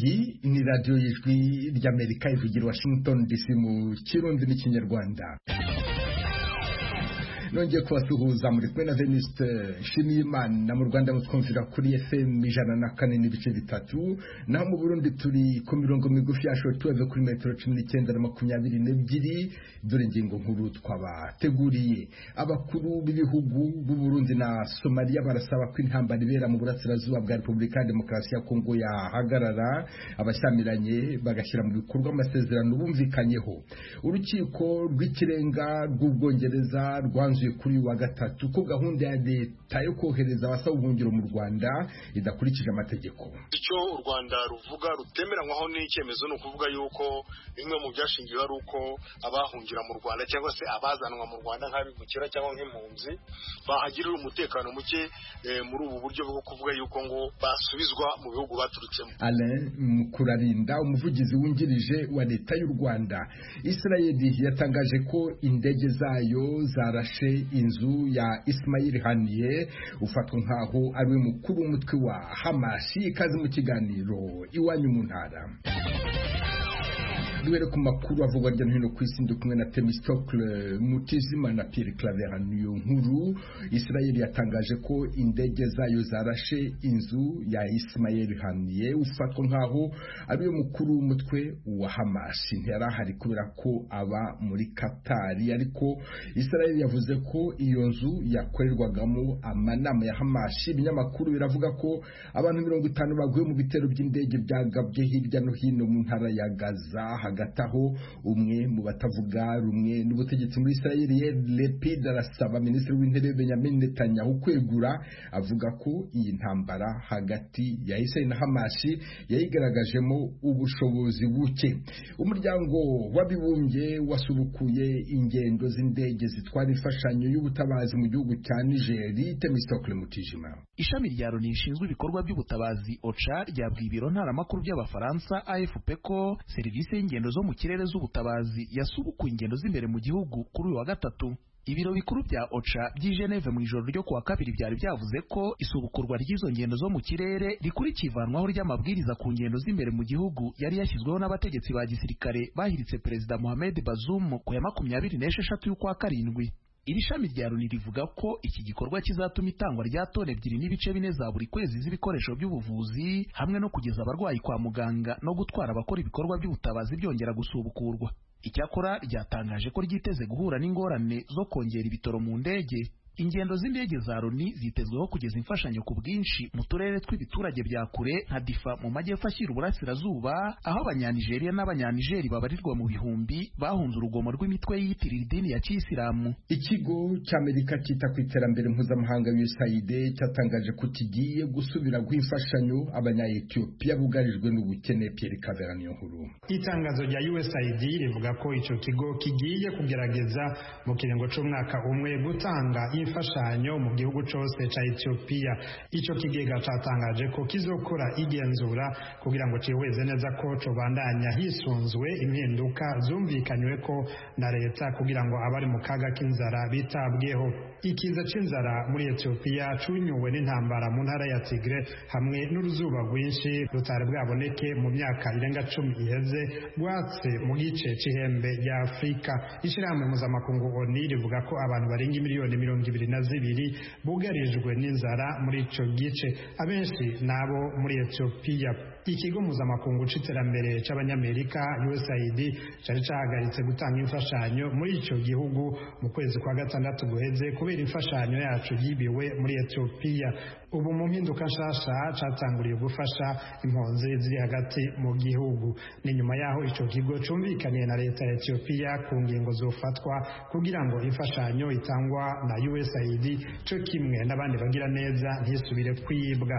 iyi ni radiyo y'ijwi ry'Amerika ivugira Washington DC mu Kirundi n'Ikinyarwanda. Nongeye kubasuhuza muri kumwe na Venuste Nshimiyimana mu Rwanda mutwumvira kuri FM 104.3 naho mu Burundi turi ku mirongo migufi ya shortwave kuri metero 19 na 22. Dore ingingo nkuru twabateguriye. Abakuru b'ibihugu b'u Burundi na Somalia barasaba ko intambara ibera mu burasirazuba bwa Repubulika ya Demokarasi ya Kongo yahagarara, abashyamiranye bagashyira mu bikorwa amasezerano bumvikanyeho. Urukiko rw'ikirenga rw'Ubwongereza rwanzuye kuri wa gatatu ko gahunda ya leta yo kohereza abasaba ubuhungiro mu Rwanda idakurikije amategeko. Icyo u Rwanda ruvuga rutemeranywaho n'icyemezo no kuvuga yuko bimwe mu byashingiwe ari uko abahungira mu Rwanda cyangwa se abazanwa mu Rwanda nk'abimukira cyangwa nk'impunzi bahagirira umutekano muke muri ubu buryo bwo kuvuga yuko ngo basubizwa mu bihugu baturutsemo. Alain Mukurarinda, umuvugizi wungirije wa leta y'u Rwanda. Israeli yatangaje ko indege zayo zarashe inzu ya Ismail Haniyeh ufatwa nkaho ari we mukuru w'umutwe wa Hamas. Ikaze mu kiganiro iwanyu mu ntara. Duhere ku makuru avugwa hirya no hino ku isi, ndi kumwe na Themistocle Mutizima na Pierre Claver niyo nkuru. Israel yatangaje ko indege zayo zarashe inzu ya Ismail Haniyeh ufatwa nkaho ari we mukuru w'umutwe wa Hamas. Ntiyarahari kubera ko aba muri Qatar, ariko Israel yavuze ko iyo nzu yakorerwagamo amanama ya Hamas. Ibinyamakuru biravuga ko abantu 50 baguye mu bitero by'indege byagabye hirya no hino mu ntara ya Gaza. Hagati aho umwe mu batavuga rumwe n'ubutegetsi muri Israel, Lapid, arasaba minisitiri w'intebe Benjamin Netanyahu kwegura, avuga ko iyi ntambara hagati ya Israel na Hamas yayigaragajemo ubushobozi buke. Umuryango w'abibumbye wasubukuye ingendo z'indege zitwara imfashanyo y'ubutabazi mu gihugu cya Niger. Themistocle Mutijima. Ishami rya Loni rishinzwe ibikorwa by'ubutabazi OCHA ryabwiye ibiro ntaramakuru by'Abafaransa AFP ko serivisi y'ingendo zo mu kirere z'ubutabazi yasubukuye ingendo z'imbere mu gihugu kuri uyu wa gatatu. Ibiro bikuru bya OCHA by'i Geneve mu ijoro ryo kuwa kabiri byari byavuze ko isubukurwa ry'izo ngendo zo mu kirere rikurikiye ivanwaho ry'amabwiriza ku ngendo z'imbere mu gihugu yari yashyizweho n'abategetsi ba gisirikare bahiritse Perezida Mohamed Bazoum ku ya 26 y'ukwa karindwi. Iri shami rya Loni rivuga ko iki gikorwa kizatuma itangwa rya tone 2.4 za buri kwezi z'ibikoresho by'ubuvuzi hamwe no kugeza abarwayi kwa muganga no gutwara abakora ibikorwa by'ubutabazi byongera gusubukurwa. Icyakora ryatangaje ko ryiteze guhura n'ingorane zo kongera ibitoro mu ndege. Ingendo z'indege za Loni zitezweho kugeza imfashanyo ku bwinshi mu turere tw'ibiturage bya kure nka Difa mu majyepfo ashyira uburasirazuba, aho Abanyanigeria n'Abanyanigeri babarirwa mu bihumbi bahunze urugomo rw'imitwe yiyitirira idini ya Kiyisilamu. Ikigo cy'Amerika cyita ku iterambere mpuzamahanga USAID cyatangaje ko kigiye gusubira guha imfashanyo Abanya-Ethiopia bugarijwe n'ubukene. Pierre Claver niyo nkuru. Itangazo rya USAID rivuga ko icyo kigo kigiye kugerageza mu kiringo cy'umwaka umwe gutanga imfashanyo mu gihugu cyose cya Ethiopia. Icyo kigega cyatangaje ko kizokora igenzura kugira ngo cyihweze neza ko cobandanya hisunzwe impinduka zumvikanywe ko na leta kugira ngo abari mu kaga k'inzara bitabweho. Ikiza c'inzara muri Ethiopia cunyuwe n'intambara mu ntara ya Tigre hamwe n'uruzuba rwinshi rutari bwaboneke mu myaka irenga 10 iheze rwatse mu gice c'ihembe rya Afrika. Ishirahamwe mpuzamakungu ONU rivuga ko abantu barenga miliyoni 22 bugarijwe n'inzara muri ico gice, abenshi nabo muri Ethiopia. Ikigo mpuzamakungu c'iterambere c'Abanyamerika USAID cyari cyahagaritse gutanga imfashanyo muri ico gihugu mu kwezi kwa gatandatu guheze kubera imfashanyo yacu yibiwe muri Ethiopia. Ubu mu mpinduka nshasha catanguriye gufasha impunzi ziri hagati mu gihugu. Ni nyuma yaho ico kigo cumvikaniye na leta ya Ethiopia ku ngingo zofatwa kugira ngo imfashanyo itangwa na USAID cyo kimwe n'abandi bagira neza ntisubire kwibwa.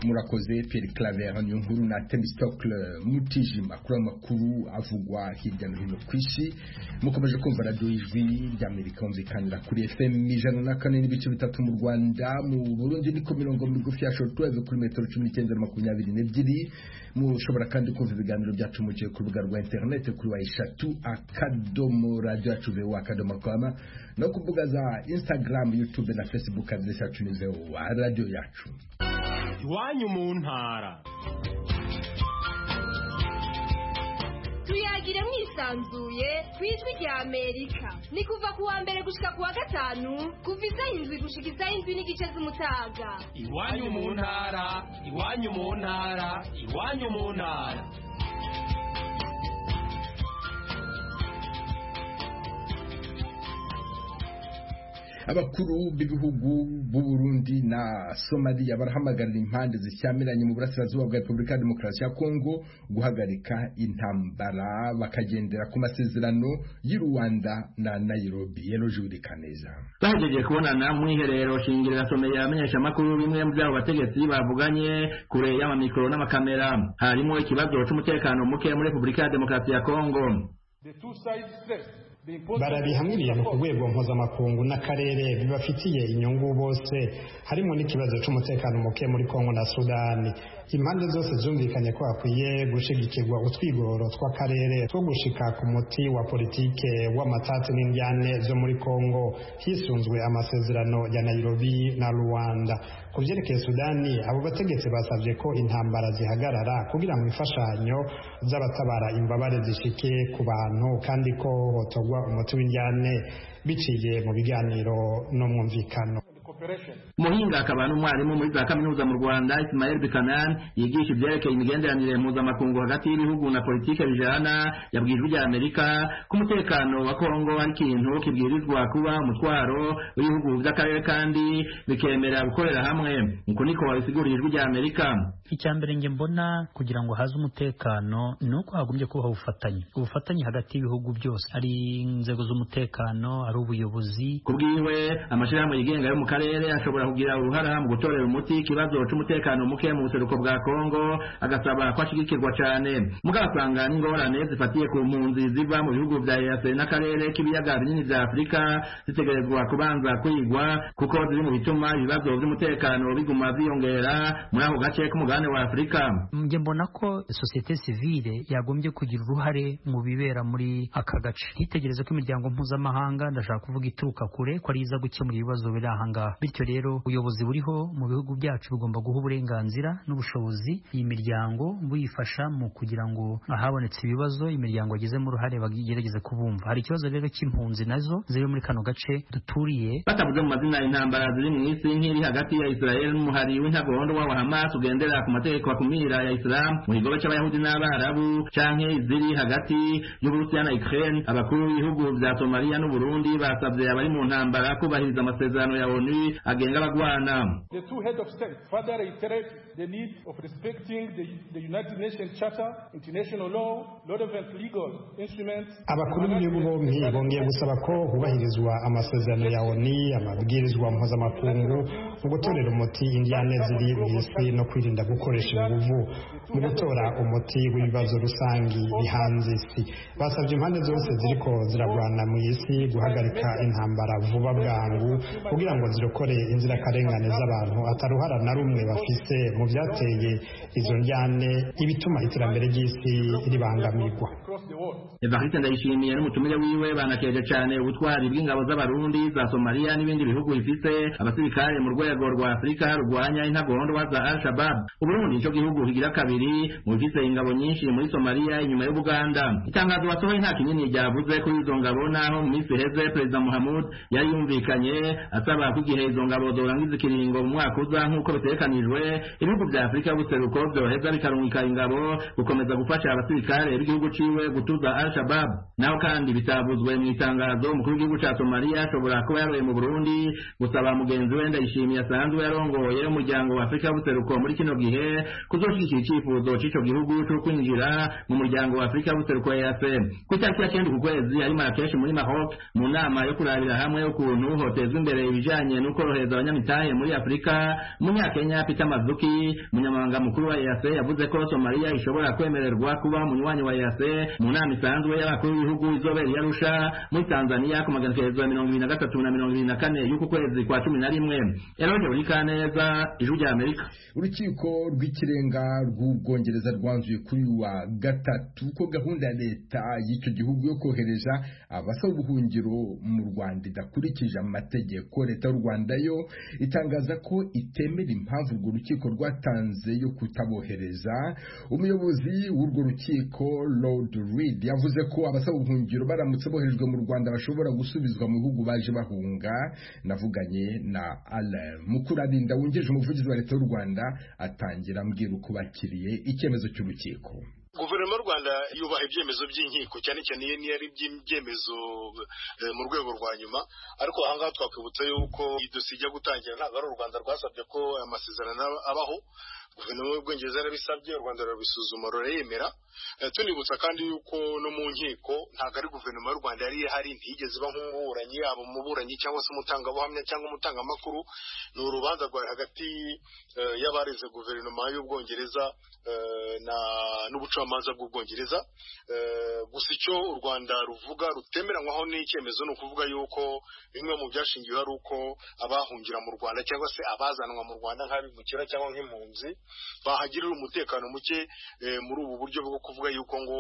murakoze Pierre Claver niyo nkuru na Temistocle Mutijima kuri amakuru avugwa hirya no hino ku isi. Mukomeje kumva radio ijwi ry'Amerika umvikanira kuri FM 104.3 mu Rwanda, mu Burundi ni ku mirongo migufi ya shortwave kuri metero 1922. Mushobora kandi kumva ibiganiro byacu mu gihe ku rubuga rwa internet kuri wa eshatu akadomo radio yacu akadomo.com no ku mbuga za Instagram, YouTube na Facebook adresse yacu ni radio yacu. Iwanyu mu ntara tuyagire mwisanzuye kwijwi rya Amerika ni kuva kuwa mbere gushika kuwa gatanu kuva izayindwi gushika izayindwi n'igice z'umutaga. Iwanyu mu ntara, iwanyu mu ntara, iwanyu mu ntara. Abakuru b'ibihugu b'u Burundi na Somalia barahamagarira impande zishyamiranye mu burasirazuba bwa Repubulika ya Demokarasi ya Kongo guhagarika intambara bakagendera ku masezerano y'u Rwanda na Nairobi. Elojude Kaneza bahejeje kubonana mu iherero shingiro rasomeye amenyesha makuru bimwe mu byabo bategetsi bavuganye kure y'amamikoro n'amakamera, harimo ikibazo cy'umutekano muke muri Repubulika ya Demokarasi ya Kongo. barabihamiriye mu rwego mpuzamakungu n'akarere bibafitiye inyungu bose, harimo n'ikibazo cy'umutekano muke muri Kongo na Sudani. Impande zose zumvikanye ko hakwiye gushigikirwa utwigoro tw'akarere two gushika ku muti wa politike w'amatati n'indyane zo muri Kongo hisunzwe amasezerano ya Nairobi na Rwanda. Ku byerekeye Sudani, abo bategetsi basabye ko intambara zihagarara kugira ngo imfashanyo z'abatabara imbabare zishike ku bantu kandi ko hotogwa umuti w'indyane biciye mu biganiro no mwumvikano. Muhinga akaba n'umwarimu muri za kaminuza mu Rwanda Ismail Bikanan yigisha ibyerekeye imigenderanire mpuzamakungu hagati y'ibihugu na politike bijana yabwirijwe rya Amerika ku mutekano wa Kongo ari ikintu kibwirizwa kuba umutwaro w'ibihugu by'akarere kandi bikemera gukorera hamwe. Niko niko wabisigurijwe rya Amerika. Icyambere nge mbona kugira ngo haze umutekano nuko hagombye kubaho ubufatanye hagati y'ibihugu byose, ari inzego z'umutekano, ari ubuyobozi. Kubwiwe amashirahamwe yigenga yo mu karere ashobora kugira uruhara mu gutorera umuti ikibazo cy'umutekano muke mu buseruko bwa Kongo, agasaba ko ashigikirwa cyane. Mugasanga n'ingorane zifatiye ku mpunzi ziva mu bihugu bya EAC n'akarere k'ibiyaga binini bya Afurika zitegerezwa kubanza kwigwa kuko ziri mu bituma ibibazo by'umutekano biguma byiyongera muri ako gace k'umugabane wa Afurika. Nge mbona ko societe civile yagombye kugira uruhare mu bibera muri aka gace. Hitegereze ko imiryango mpuzamahanga, ndashaka kuvuga ituruka kure, ko ari iza gukemura ibibazo biri ahanga. Bityo rero ubuyobozi buriho mu bihugu byacu bugomba guha uburenganzira n'ubushobozi iyi miryango buyifasha mu kugira ngo ahabonetse ibibazo imiryango agizemo uruhare bagerageze kubumva. Hari ikibazo rero cy'impunzi nazo ziri muri kano gace duturiye. Batavuze mu mazina y'intambara ziri mu isi nk'iri hagati ya Israel n'umuhari w'intagondo wa Hamas ugendera ku mategeko akumira ya Islam mu kigobe cy'Abayahudi n'Abarabu canke ziri hagati y'Uburusiya na Ukraine, abakuru b'ibihugu bya Somalia n'u Burundi basabye abari mu ntambara kubahiriza amasezerano ya ONU agenga abagwana. The two heads of state further reiterate the need of respecting the United Nations Charter, international law, relevant legal instruments. Abakuru b'ibihugu bombi bongeye gusaba ko hubahirizwa amasezerano ya ONU, amabwirizwa mpuzamakungu mu gutorera umuti indyane ziri mu isi no kwirinda gukoresha inguvu mu gutora umuti w'ibibazo rusangi bihanze isi. Basabye impande zose ziriko ziragwana mu isi guhagarika intambara vuba bwangu kugira ngo zirokore inzirakarengane z'abantu ataruhara na rumwe bafise mu byateye izo njyane ibituma iterambere ry'isi ribangamirwa. Evariste Ndayishimiye n'umutumire wiwe banakeje cyane ubutwari bw'ingabo z'abarundi za Somalia n'ibindi bihugu bifite abasirikare mu rwego rwa Afurika rurwanya intagondwa za Al-Shabaab. Uburundi cyo gihugu kigira kabiri mu bifite ingabo nyinshi muri Somalia inyuma y'Ubuganda. Itangazo basohoye nta kinini ryavuze kuri izo ngabo, naho mu minsi heze Perezida Mohamud yari yumvikanye asaba ko igihe izo ngabo zorangiza ikiringo mu mwaka uza nk'uko bitekanijwe ibihugu bya Afurika y'ubuseruko byoheza bikarungika ingabo gukomeza gufasha abasirikare b'igihugu ciwe gutuza Al-Shabaab. Naho kandi bitavuzwe mu itangazo umukuru w'igihugu ca Somalia ashobora kuba yaroye mu Burundi gusaba mugenzi we Ndayishimiye asanzwe yarongoye umuryango wa Afurika y'ubuseruko muri kino gihe kuzoshigikira icifuzo c'ico gihugu cyo kwinjira mu muryango wa Afurika y'ubuseruko EAC. Ku itariki ya 9 ukwezi ari Marrakesh muri Maroc mu nama yo kurabira hamwe ukuntu hotezwa imbere ibijanye no korohereza abanyamitahe imitahe muri Afurika. Munyakenya Peter Mazuki umunyamabanga mukuru wa EAC yavuze ko Somalia ishobora kwemererwa kuba munywanyi wa EAC mu nama isanzwe y'abakuru b'ibihugu izobera i Arusha muri Tanzania ku magenekerezo ya 23 na 24 y'uku kwezi kwa 11. Eroje Urikaneza, Ijwi rya Amerika. Urukiko rw'ikirenga rw'Ubwongereza rwanzuye kuri wa gatatu ko gahunda ya leta y'icyo gihugu yo kohereza abasaba ubuhungiro mu Rwanda idakurikije amategeko. Leta y'u Rwanda yo itangaza ko itemera impamvu urwo rukiko rwatanze yo kutabohereza. Umuyobozi w'urwo rukiko Lord Reed yavuze ko abasaba ubuhungiro baramutse boherejwe mu Rwanda bashobora gusubizwa mu bihugu baje bahunga. Navuganye na Alain Mukurarinda wungirije umuvugizi wa leta y'u Rwanda atangira ambwira uko bakiriye icyemezo cy'urukiko. Guverinoma y'u Rwanda yubaha ibyemezo by'inkiko cyane cyane iyo ari ibyemezo mu rwego rwa nyuma, ariko ahangaha twakwibutsa yuko idosiye ijya gutangira ntabwo ari u Rwanda rwasabye ko amasezerano abaho. Guverinoma y'Ubwongereza yarabisabye, u Rwanda rurabisuzuma rurayemera. Tunibutsa kandi yuko no mu nkiko ntabwo ari guverinoma y'u Rwanda yari ihari, ntigeze iba nk'umuburanyi, yaba umuburanyi cyangwa se umutangabuhamya cyangwa umutangamakuru. Ni urubanza rwari hagati y'abareze guverinoma y'Ubwongereza n'ubucamanza bw'Ubwongereza. Gusa icyo u Rwanda ruvuga rutemeranywaho n'icyemezo ni ukuvuga yuko bimwe mu byashingiwe ari uko abahungira mu Rwanda cyangwa se abazanwa mu Rwanda nk'abimukira cyangwa nk'impunzi bahagirira umutekano muke muri ubu buryo bwo kuvuga yuko ngo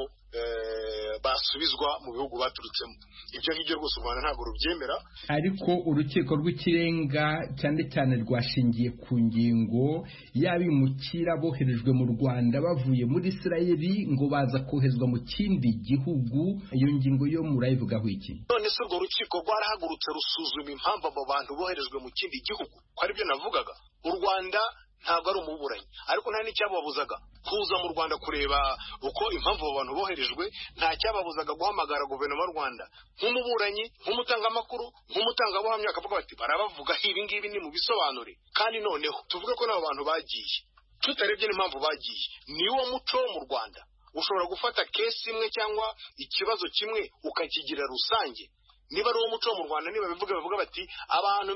basubizwa mu bihugu baturutsemo. Ibyo ngibyo rwose u Rwanda ntabwo rubyemera. Ariko urukiko rw'ikirenga cyane cyane rwashingiye ku ngingo y'abimukira boherejwe mu Rwanda bavuye muri Isirayeli ngo baza koherezwa mu kindi gihugu. Iyo ngingo yo murayivugaho iki? None se urwo rukiko rwarahagurutse rusuzuma impamvu abo bantu boherejwe mu kindi gihugu? Ko ari byo navugaga. U Rwanda ntabwo ari umuburanyi, ariko nta n'icyababuzaga kuza mu Rwanda kureba uko impamvu abo bantu boherejwe. Nta cyababuzaga guhamagara guverinoma y'u Rwanda nk'umuburanyi, nk'umutangamakuru, nk'umutangabuhamya, akavuga bati barabavuga ibi ngibi ni mu bisobanure. Kandi noneho tuvuge ko n'abo bantu bagiye tutarebye n'impamvu bagiye. Niwo muco wo mu Rwanda, ushobora gufata kesi imwe cyangwa ikibazo kimwe ukakigira rusange. Niba ari uwo muco mu Rwanda, niba bavuga bati abantu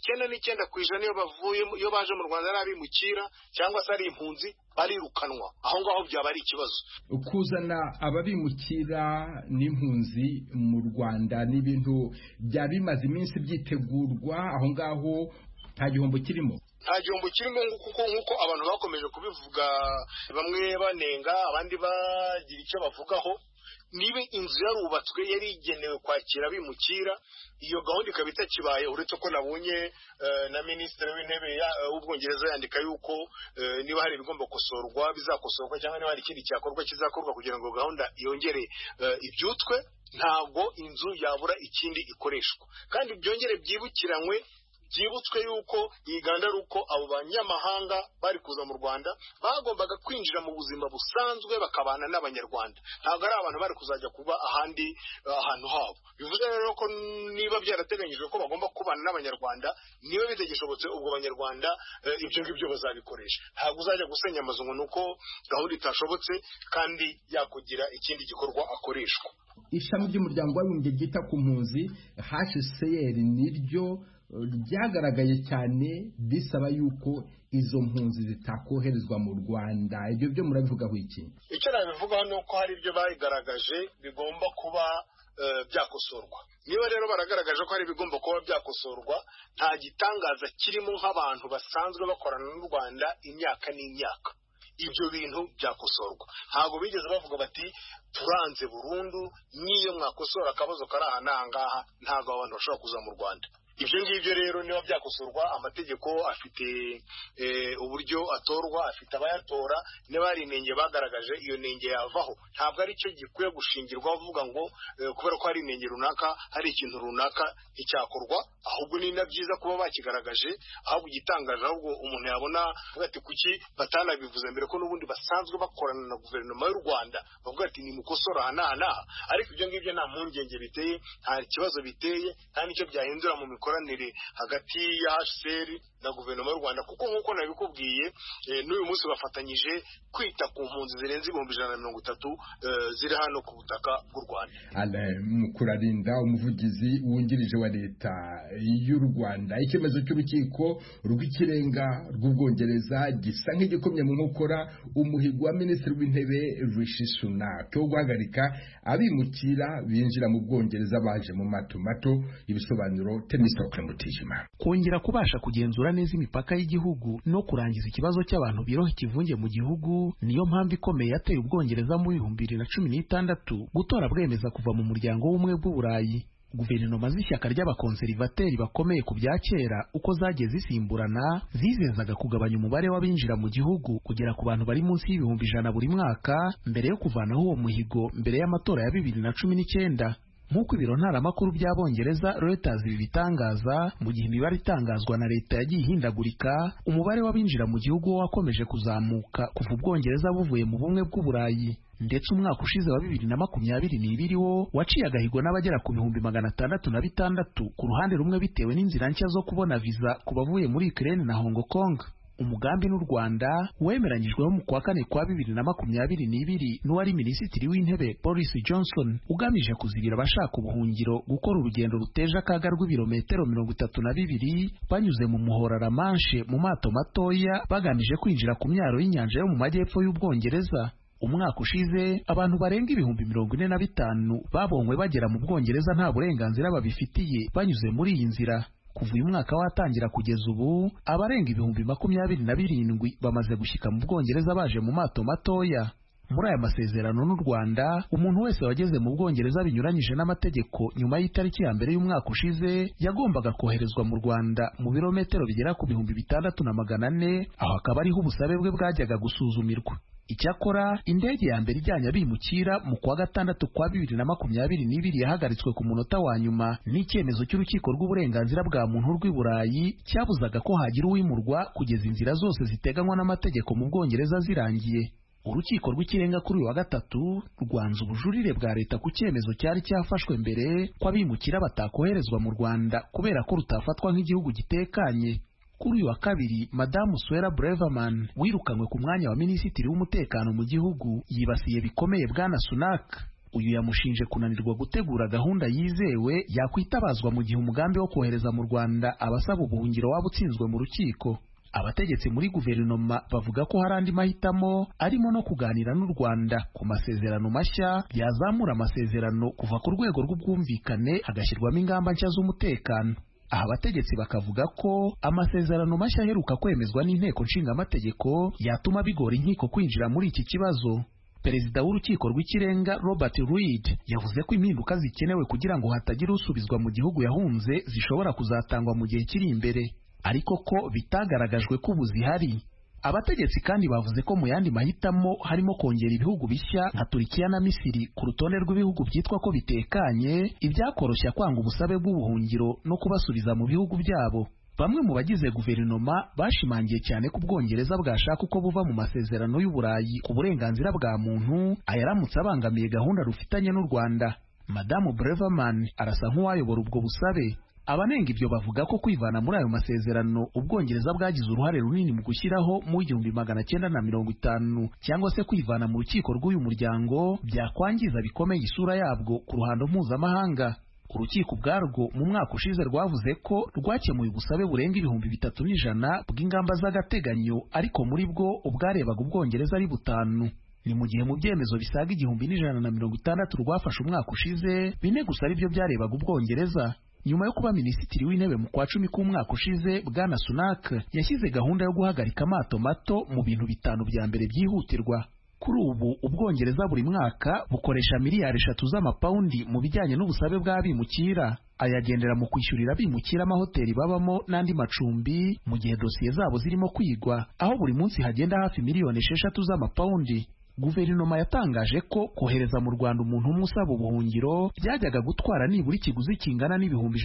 99% iyo baje mu Rwanda ari abimukira cyangwa se ari impunzi barirukanwa, aho ngaho byaba ari ikibazo. Kuzana ababimukira n'impunzi mu Rwanda ni ibintu byaba bimaze iminsi byitegurwa, aho ngaho nta gihombo kirimo. Nta gihombo kirimo kuko nk'uko abantu bakomeje kubivuga, bamwe banenga abandi bagira icyo bavugaho. Niba inzu yarubatswe yari igenewe kwakira abimukira, iyo gahunda ikaba itakibaye, uretse ko nabonye na minisitiri w'intebe w'Ubwongereza yandika yuko niba hari ibigomba gukosorwa bizakosorwa, cyangwa niba hari ikindi cyakorwa kizakorwa kugira ngo gahunda yongere ibyutswe. Ntabwo inzu yabura ikindi ikoreshwa, kandi byongere byibutswe yuko iyi gahunda ari uko abo banyamahanga bari kuza mu Rwanda bagombaga kwinjira mu buzima busanzwe bakabana n'Abanyarwanda. Ntabwo ari abantu bari kuzajya kuba ahantu habo. Bivuze rero ko niba byarateganyijwe ko bagomba kubana n'Abanyarwanda, niba bitagishobotse ubwo Abanyarwanda ibyo ngibyo bazabikoresha. Ntabwo uzajya gusenya amazu ngo nuko gahunda itashobotse kandi yakugira ikindi gikorwa akoreshwa. Ishami ry'umuryango w'abibumbye ryita ku mpunzi HCR niryo byagaragaye cyane bisaba yuko izo mpunzi zitakoherezwa mu Rwanda. Ibyo byo murabivugaho iki? Icyo nabivugaho ni uko hari ibyo bagaragaje bigomba kuba byakosorwa. Niba rero baragaragaje ko hari ibigomba kuba byakosorwa, nta gitangaza kirimo nk'abantu basanzwe bakorana n'u Rwanda imyaka n'imyaka. Ibyo bintu byakosorwa. Ntabwo bigeze bavuga bati turanze burundu, niyo mwakosora akabazo kari aha n'ahangaha ntabwo abantu bashobora kuza mu Rwanda. Ibyo ngibyo rero niba byakosorwa, amategeko afite uburyo atorwa, afite abayatora. Niba hari inenge bagaragaje, iyo nenge yavaho. Ntabwo ari cyo gikwiye gushingirwa bavuga ngo kubera ko hari inenge runaka, hari ikintu runaka icyakorwa, ahubwo ni na byiza kuba bakigaragaje. Ahubwo igitangaje, ahubwo umuntu yabona ati kuki batanabivuze mbere, ko n'ubundi basanzwe bakorana na guverinoma y'u Rwanda, bavuga ati ni mukosora aha n'aha. Ariko ibyo ngibyo nta mpungenge biteye, nta kibazo biteye, nta n'icyo byahindura mu imikoranire hagati ya HCR na guverinoma y'u Rwanda, kuko nk'uko nabikubwiye n'uyu munsi bafatanyije kwita ku mpunzi zirenze 130 ziri hano ku butaka bw'u Rwanda. Alain Mukurarinda, umuvugizi wungirije wa leta y'u Rwanda. Icyemezo cy'urukiko rw'ikirenga rw'Ubwongereza gisa nk'igikomye mu nkokora umuhigo wa minisitiri w'intebe Rishi Sunak wo guhagarika abimukira binjira mu Bwongereza baje mu mato. Ibisobanuro Temistokle Mutijima. Kongera kubasha kugenzura neza imipaka y'igihugu no kurangiza ikibazo cy'abantu biroha ikivunge mu gihugu niyo mpamvu ikomeye yateye Ubwongereza mu 2016 gutora bwemeza kuva mu muryango w'ubumwe bw'Uburayi. Guverinoma z'ishyaka ry'abakonservateri bakomeye ku bya kera uko zagiye zisimburana zizezaga kugabanya umubare w'abinjira mu gihugu kugera ku bantu bari munsi y'ibihumbi 100 buri mwaka mbere yo kuvanaho uwo muhigo mbere y'amatora ya 2019. Nk'uko ibiro ntaramakuru by'Abongereza Reuters bibitangaza, mu gihe imibare itangazwa na leta yagiye ihindagurika, umubare w'abinjira mu gihugu wakomeje kuzamuka kuva Ubwongereza buvuye mu bumwe bw'Uburayi, ndetse umwaka ushize wa 2022 wo waciye agahigo n'abagera ku 666 ku ruhande rumwe bitewe n'inzira nshya zo kubona visa ku bavuye muri Ukraine na Hong Kong. Umugambi n'u Rwanda wemeranyijweho mu kwa kane kwa 2022 n'uwari minisitiri w'intebe Boris Johnson ugamije kuzibira abashaka ubuhungiro gukora urugendo ruteje akaga rw'ibirometero 32 banyuze mu muhora La Manche mu mato matoya bagamije kwinjira ku myaro y'inyanja yo mu majyepfo y'Ubwongereza. Umwaka ushize abantu barenga 45,000 babonywe bagera mu Bwongereza nta burenganzira babifitiye banyuze muri iyi nzira. Kuva uyu mwaka watangira kugeza ubu abarenga 27,000 bamaze gushyika mu Bwongereza baje mu mato matoya. Muri aya masezerano n'u Rwanda, umuntu wese wageze mu Bwongereza binyuranyije n'amategeko nyuma y'itariki ya mbere y'umwaka ushize yagombaga koherezwa mu Rwanda mu birometero bigera ku 6,400, aho akaba ariho ubusabe bwe bwajyaga gusuzumirwa. Icyakora indege ya mbere ijyanye abimukira mu kwa gatandatu kwa 2022 yahagaritswe ku munota wa nyuma n'icyemezo cy'urukiko rw'uburenganzira bwa muntu rw'i Burayi cyabuzaga ko hagira uwimurwa kugeza inzira zose ziteganywa n'amategeko mu Bwongereza zirangiye. Urukiko rw'ikirenga kuri uyu wa gatatu rwanze ubujurire bwa leta ku cyemezo cyari cyafashwe mbere ko abimukira batakoherezwa mu Rwanda kubera ko rutafatwa nk'igihugu gitekanye. Kuri uyu wa kabiri, Madamu Suella Braverman wirukanywe ku mwanya wa minisitiri w'umutekano mu gihugu yibasiye bikomeye Bwana Sunak. Uyu yamushinje kunanirwa gutegura gahunda yizewe yakwitabazwa mu gihe umugambi wo kohereza mu Rwanda abasaba ubuhungiro waba utsinzwe mu rukiko. Abategetsi muri guverinoma bavuga ko hari andi mahitamo arimo no kuganira n'u Rwanda ku masezerano mashya yazamura amasezerano kuva ku rwego rw'ubwumvikane hagashyirwamo ingamba nshya z'umutekano. Aha abategetsi bakavuga ko amasezerano mashya aheruka kwemezwa n'inteko nshingamategeko yatuma bigora inkiko kwinjira muri iki kibazo. Perezida w'urukiko rw'ikirenga Robert Reed yavuze ko impinduka zikenewe kugira ngo hatagira usubizwa mu gihugu yahunze zishobora kuzatangwa mu gihe kiri imbere, ariko ko bitagaragajwe ko ubu zihari. Abategetsi kandi bavuze ko mu yandi mahitamo harimo kongera ibihugu bishya nka Turkiya na Misiri ku rutonde rw'ibihugu byitwa ko bitekanye, ibyakoroshya kwanga ubusabe bw'ubuhungiro no kubasubiza mu bihugu byabo. Bamwe mu bagize guverinoma bashimangiye cyane ko Ubwongereza bwashaka uko buva mu masezerano y'Uburayi ku burenganzira bwa muntu ayaramutse abangamiye gahunda rufitanye n'u Rwanda. Madamu Braverman arasa nk'uwayobora ubwo busabe. Abanenga ibyo bavuga ko kwivana muri ayo masezerano Ubwongereza bwagize uruhare runini mu gushyiraho mu 1950 cyangwa se kwivana mu rukiko rw'uyu muryango byakwangiza bikomeye isura yabwo ku ruhando mpuzamahanga. Urukiko ubwarwo mu mwaka ushize rwavuze ko rwakemuye ubusabe burenga 3,100 bw'ingamba z'agateganyo, ariko muri bwo ubwarebaga Ubwongereza ari 5. Ni mu gihe mu byemezo bisaga 1,160 rwafashe umwaka ushize 4 gusa ari byo byarebaga Ubwongereza. Nyuma yo kuba minisitiri w'intebe mu kwa 10 k'umwaka ushize, Bwana Sunak yashyize gahunda yo guhagarika amato mato mu bintu 5 bya mbere byihutirwa. Kuri ubu Ubwongereza buri mwaka bukoresha miliyari 3 z'amapaundi mu bijyanye n'ubusabe bw'abimukira, ayagendera mu kwishyurira abimukira amahoteli babamo n'andi macumbi mu gihe dosiye zabo zirimo kwigwa, aho buri munsi hagenda hafi miliyoni 6 z'amapaundi. Guverinoma yatangaje ko kohereza mu Rwanda umuntu umwe usaba ubuhungiro byajyaga gutwara nibura ikiguzi kingana n'ibihumbi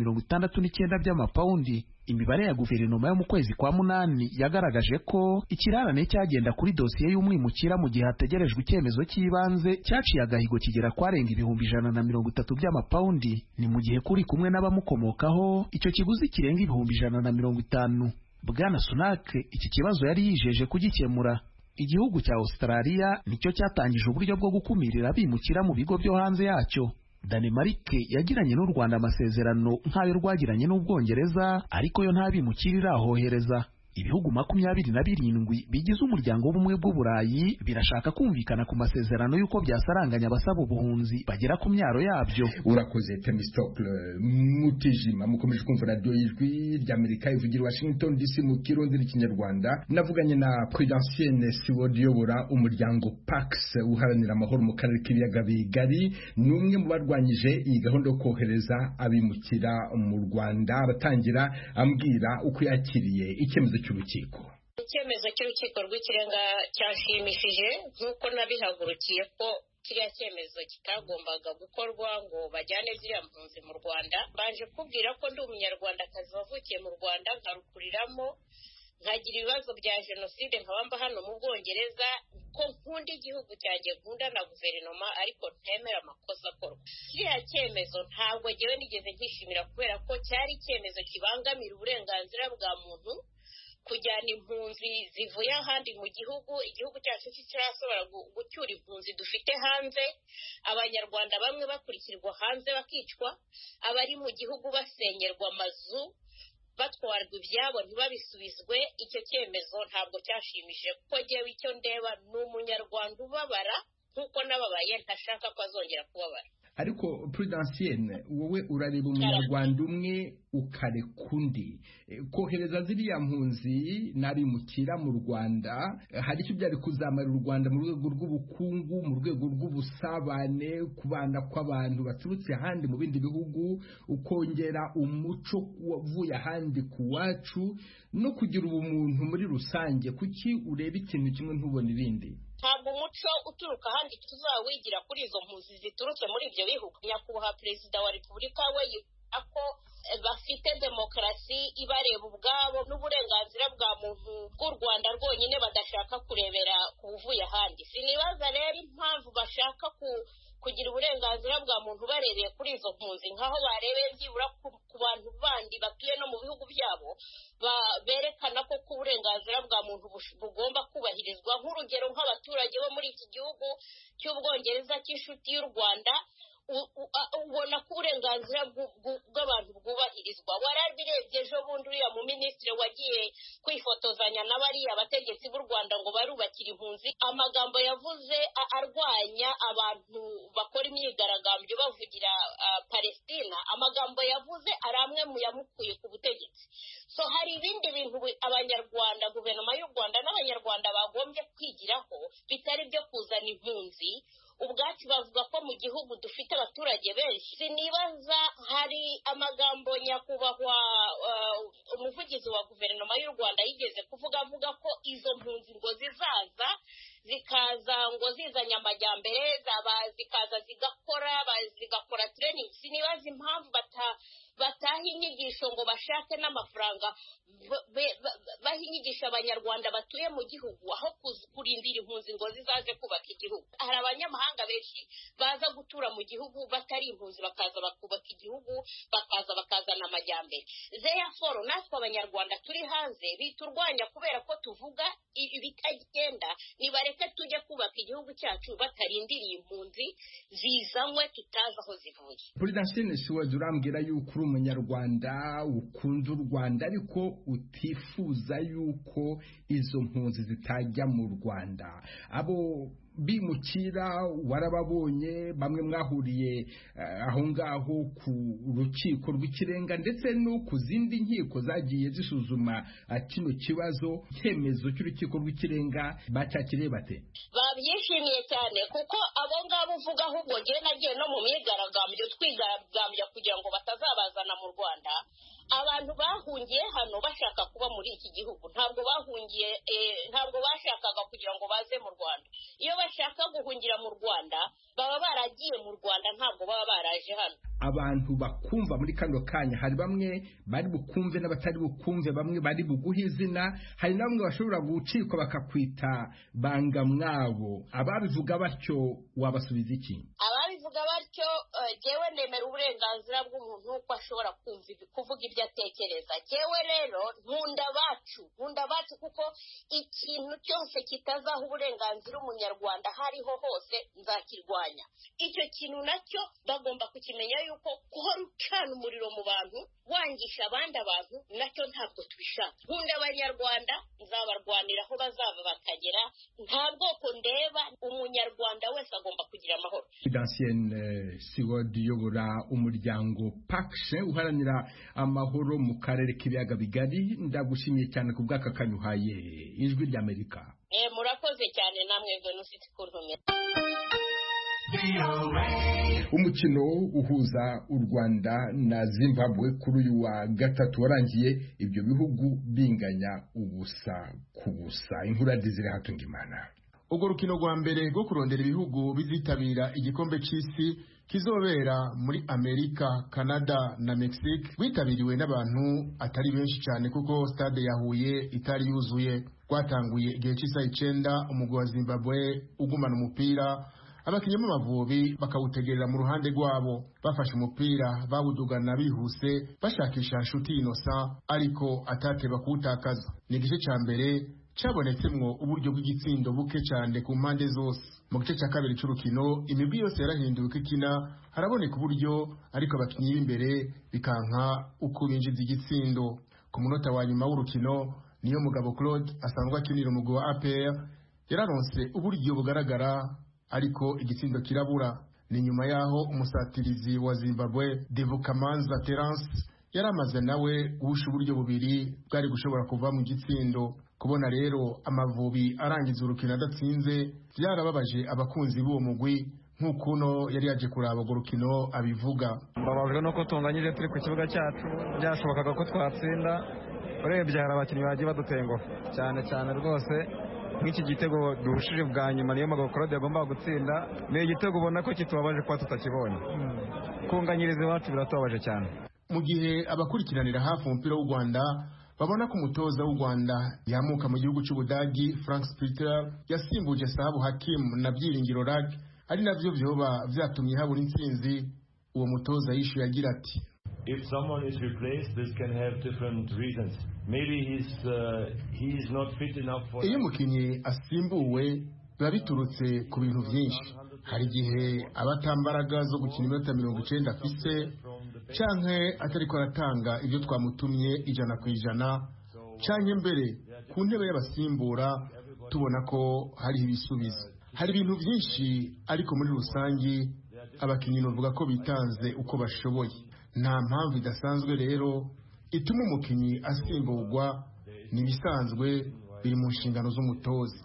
169 by'amapawundi. Imibare ya guverinoma yo mu kwezi kwa munani yagaragaje ko ikirarane cyagenda kuri dosiye y'umwimukira mu gihe hategerejwe icyemezo cy'ibanze cyaciye agahigo kigera kwarenga ibihumbi 130 by'amapawundi, ni mu gihe kuri kumwe n'abamukomokaho icyo kiguzi kirenga ibihumbi 150. Bwana Sunak iki kibazo yari yijeje kugikemura. Igihugu cya Australia nicyo cyatangije uburyo bwo gukumirira abimukira mu bigo byo hanze yacyo. Danemarke yagiranye n'u Rwanda amasezerano nk'ayo rwagiranye n'Ubwongereza, ariko yo nta bimukira irahohereza. Ibihugu 27 bigize umuryango w'ubumwe bw'Uburayi birashaka kumvikana ku masezerano y'uko byasaranganya abasaba ubuhunzi bagera ku myaro yabyo. Urakoze Themistocle Mutijima. Mukomeje kumva radio y'Ijwi ry'Amerika ivugira Washington DC mu Kirundi n'Ikinyarwanda. Navuganye na Prudentienne Siwodiyobora umuryango Pax uharanira amahoro mu karere k'ibiyaga bigari, n'umwe mu barwanyije iyi gahunda yo kohereza abimukira mu Rwanda. Aratangira ambwira uko yakiriye icyemezo cy'urukiko. Icyemezo cy'urukiko rw'ikirenga cyashimishije nk'uko nabihagurukiye ko kiriya cyemezo kitagombaga gukorwa ngo bajyane ziriya mpunzi mu Rwanda. Baje kubwira ko ndi umunyarwandakazi wavukiye mu Rwanda nkarukuriramo, nkagira ibibazo bya jenoside, nkabamba hano mu Bwongereza, ko nkunda igihugu cyanjye, nkunda na guverinoma, ariko ntemera amakosa akorwa. Kiriya cyemezo ntabwo ngewe nigeze nkishimira, kubera ko cyari icyemezo kibangamira uburenganzira bwa muntu, kujyana impunzi zivuye ahandi mu gihugu. Igihugu cyacu kitarashobora gucyura impunzi dufite hanze, abanyarwanda bamwe bakurikirwa hanze bakicwa, abari mu gihugu basenyerwa amazu, batwarwa ibyabo ntibabisubizwe. Icyo cyemezo ntabwo cyashimishije, kuko ngewe icyo ndeba ni umunyarwanda ubabara nk'uko nababaye, ntashaka ko azongera kubabara. Ariko Prudentienne, wowe urareba umunyarwanda umwe ukareka undi. Kohereza ziriya mpunzi n'abimukira mu Rwanda hari icyo byari kuzamarira u Rwanda mu rwego rw'ubukungu, mu rwego rw'ubusabane, kubana kw'abantu baturutse ahandi mu bindi bihugu, ukongera umuco wavuye ahandi ku wacu, no kugira ubumuntu muri rusange. Kuki ureba ikintu kimwe ntubone ibindi? Ntabwo umuco uturuka ahandi tuzawigira kuri izo mpunzi ziturutse muri ibyo bihugu. Nyakubahwa Perezida wa Repubulika we ko bafite demokarasi ibareba ubwabo n'uburenganzira bwa muntu bw'u Rwanda rwonyine, badashaka kurebera ku buvuye ahandi. Sinibaza rero impamvu bashaka kugira uburenganzira bwa muntu barebeye kuri izo mpunzi, nkaho barebeye byibura ku bantu bandi batuye no mu bihugu byabo, berekana ko uburenganzira bwa muntu bugomba kubahirizwa. Nk'urugero, nk'abaturage bo muri iki gihugu cy'Ubwongereza cy'inshuti y'u Rwanda, ubona ko uburenganzira bw'abantu bwubahirizwa. Warabirebye ejo bundi uriya mu minisitiri wagiye kwifotozanya n'abariya abategetsi b'u Rwanda ngo barubakira impunzi, amagambo yavuze arwanya abantu bakora imyigaragambyo bavugira Palestina, amagambo yavuze ari amwe mu yamukuye ku butegetsi. So hari ibindi bintu abanyarwanda, guverinoma y'u Rwanda n'abanyarwanda bagombye kwigiraho, bitari byo kuzana impunzi. Ubwacu bavuga ko mu gihugu dufite abaturage benshi. Sinibaza, hari amagambo nyakubahwa umuvugizi wa guverinoma y'u Rwanda yigeze kuvuga, avuga ko izo mpunzi ngo zikaza ngo zizanye amajyambere, zikaza zigakora training. Sinibaza impamvu bataha inyigisho ngo bashake n'amafaranga baha inyigisho abanyarwanda batuye mu gihugu, aho kurindira impunzi ngo zizaze kubaka igihugu. Hari abanyamahanga benshi baza gutura mu gihugu batari impunzi, bakaza bakubaka igihugu, bakazana amajyambere. Therefore natwe abanyarwanda turi hanze biturwanya kubera ko tuvuga ibitagenda, nibareke tujye kubaka igihugu cyacu batarindiriye impunzi zizanywe tutazi aho zivuye. Prudentienne Siwodiyobora urambwira yuko uri umunyarwanda ukunda u Rwanda, ariko utifuza yuko izo mpunzi zitajya mu Rwanda. Abo bimukira warababonye, bamwe mwahuriye aho ngaho ku rukiko rw'ikirenga ndetse no ku zindi nkiko zagiye zisuzuma kino kibazo. Icyemezo cy'urukiko rw'ikirenga bacyakiriye bate? Babyishimiye cyane, kuko abo ngabo uvuga ahubwo ngewe nagiye no mu myigaragambyo, twigaragambya kugira ngo batazabazana mu Rwanda. abantu bahungiye hano bashaka kuba muri iki gihugu, ntabwo bahungiye ntabwo bashakaga kugira ngo baze mu Rwanda. Iyo bashaka guhungira mu Rwanda baba baragiye mu Rwanda, ntabwo baba baraje hano. Abantu bakumva muri kano kanya, hari bamwe bari bukumve n'abatari bukumve, bamwe bari buguha izina, hari na bamwe bashobora gucikwa bakakwita banga mwabo. Ababivuga batyo wabasubiza iki? Ababivuga batyo jewe nemera uburenganzira bw'umuntu ko ashobora kuvuga ibyo atekereza. Jewe rero nkunda bacu kuko ikintu cyose kitazaha uburenganzira umunyarwanda hariho hose nzakirwanya. Icyo kintu nacyo bagomba kukimenya yuko guhora ucana umuriro mu bantu wangisha abandi abantu nacyo ntabwo tubishaka. Nkunda abanyarwanda, nzabarwanira aho bazava bakagera, nta bwoko ndeba, umunyarwanda wese agomba kugira amahoro. Dancienne Siwodi uyobora umuryango PACSHE uharanira amahoro mu karere k'ibiyaga bigari, ndagushimiye cyane ku bw'aka kanyuhaye Ijwi ry'Amerika. Murakoze cyane namwe Venuste Kurumye. Umukino uhuza u Rwanda na Zimbabwe kuri uyu wa gatatu warangiye ibyo bihugu binganya ubusa ku busa. Inkuru ziri Hatungimana. Ubwo rukino rwa mbere rwo kurondera ibihugu bizitabira igikombe c'isi kizobera muri Amerika, Canada na Mexique witabiriwe n'abantu atari benshi cyane kuko stade ya Huye itari yuzuye. Rwatanguye igihe cy'isaha 9 umugwi wa Zimbabwe ugumana umupira, abakinyi b'Amavubi bakawutegerera mu ruhande rwabo, bafashe umupira bawudugana bihuse bashakisha Nshuti Innocent ariko atateba kuwutakaza. Ni igice cya mbere cyabonetsemwo uburyo bw'igitsindo buke cyane ku mpande zose. Mu gice cya kabiri cy'urukino imigwi yose yarahinduka ikina, haraboneka uburyo ariko abakinyi b'imbere bikanka uko binjiza igitsindo. Ku munota wa nyuma w'urukino niyo Mugabo Claude asanzwe akinira umugwi wa APR yararonse uburyo bugaragara ariko igitsindo kirabura. Ni nyuma yaho umusatirizi wa Zimbabwe Devukamanza Terence yaramaze nawe guhusha uburyo bubiri bwari gushobora kuva mu gitsindo. Kubona rero Amavubi arangiza urukino adatsinze byarababaje abakunzi b'uwo mugwi nk'ukuno yari yaje kuraba urwo rukino abivuga. Mbabajwe nuko tunganyije turi ku kibuga cyacu, byashobokaga ko twatsinda. Urebye hari abakinnyi bagiye badutenguha cyane rwose. Nk'iki gitego duhushije bwa nyuma niyo Mugabo Claude yagombaga gutsinda, ni igitego ubona ko kitubabaje kuba tutakibonye. Kunganyiriza iwacu biratubabaje cyane. Mu gihe abakurikiranira hafi umupira w'u Rwanda babona ko umutoza w'u Rwanda yamuka mu gihugu cy'Ubudagi Frank Spitler yasimbuje Sahabu Hakim na Byiringiro Rag, ari navyo vyoba vyatumye habura intsinzi, uwo mutoza yishuye agira ati: If someone is replaced, this can have different reasons. Maybe he's not fit enough for. Iyo mukinyi asimbuwe biba biturutse ku bintu byinshi. Hari igihe abatambaraga zo gukina iminota 90 afise, canke atariko aratanga ibyo twamutumye 100%, canke mbere ku ntebe y'abasimbura tubona ko hari ibisubizo. Hari ibintu byinshi ariko muri rusangi abakinyi novuga ko bitanze uko bashoboye. Nta mpamvu idasanzwe rero ituma umukinyi asimburwa, nibisanzwe biri mu nshingano z'umutoza.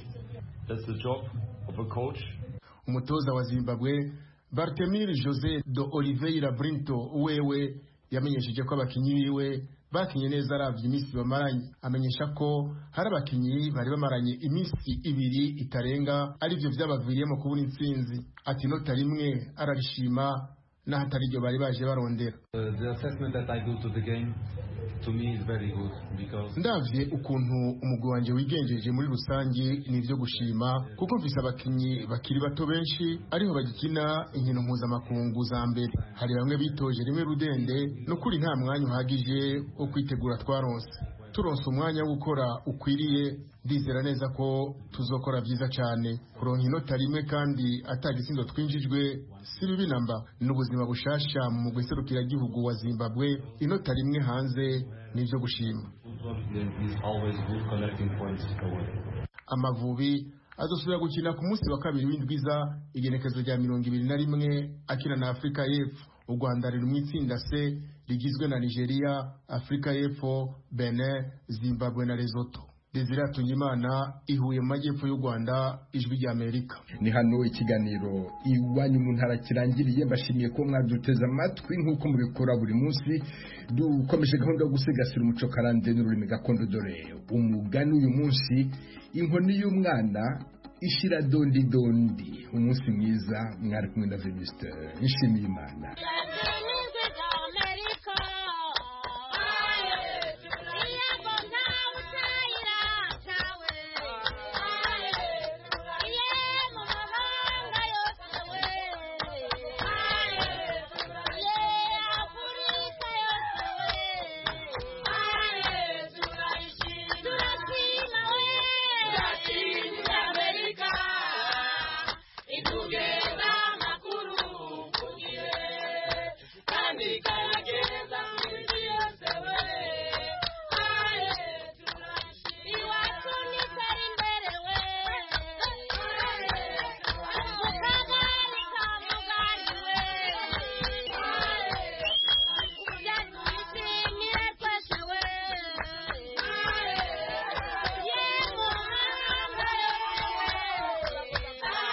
That's the job of a coach. Umutoza wa Zimbabwe Bartemir José do Oliveira Brinto wewe yamenyesheje ko abakinyi biwe bakinye neza aravye iminsi bamaranye. Amenyesha ko hari abakinyi bari bamaranye iminsi 2 itarenga arivyo vyabaviriyemo kubura intsinzi. Ati nota rimwe ararishima n'ahatari ryo bari baje barondera. The assessment that I do to the game to me is very good because ndavye ukuntu umugwi wanje wigenjeje muri rusangi nivyo gushima kuko mfise abakinyi bakiri bato benshi ariho bagikina inkino mpuzamakungu za mbere. Hari bamwe bitoje rimwe rudende no kuri nta mwanya uhagije wo kwitegura twaronse. Turonse umwanya wo gukora ukwiriye, ndizera neza ko tuzokora byiza cyane. Kuronka inota rimwe kandi atagisindo twinjijwe si bibi namba. N'ubuzima bushasha mu guserukira igihugu wa Zimbabwe, inota rimwe hanze nivyo gushima. Amavubi azosubira gukina ku munsi wa kabiri w'indwiza igenekezo rya 21 akina na Afrika y'Epfo. U Rwanda riri mu itsinda C rigizwe na Nigeria, Afrika y'Epfo, Benin, Zimbabwe na Lesotho. Desire Atungimana, ihuye mu majyepfo y'u Rwanda, Ijwi ry'Amerika. Ni hano ikiganiro iwanyu mu ntara kirangiriye. Mbashimiye ko mwaduteze amatwi nk'uko mubikora buri munsi. Dukomeje gahunda yo gusigasira umuco karande n'ururimi gakondo. Dore umugani uyu munsi: inkoni y'umwana ishira dondi dondi. Umunsi mwiza, mwari kumwe na Venuste Nshimiyimana.